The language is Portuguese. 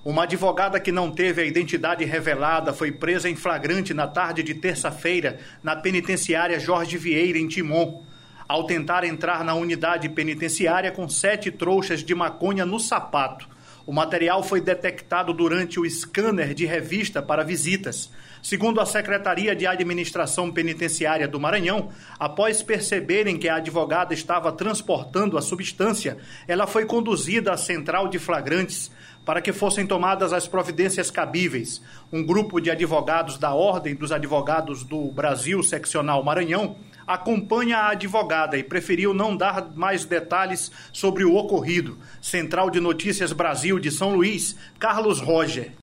Uma advogada que não teve a identidade revelada foi presa em flagrante na tarde de terça-feira na penitenciária Jorge Vieira, em Timon, ao tentar entrar na unidade penitenciária com 7 trouxas de maconha no sapato. O material foi detectado durante o scanner de revista para visitas. Segundo a Secretaria de Administração Penitenciária do Maranhão, após perceberem que a advogada estava transportando a substância, ela foi conduzida à central de flagrantes para que fossem tomadas as providências cabíveis. Um grupo de advogados da Ordem dos Advogados do Brasil, Seccional Maranhão, acompanha a advogada e preferiu não dar mais detalhes sobre o ocorrido. Central de Notícias Brasil de São Luís, Carlos Roger.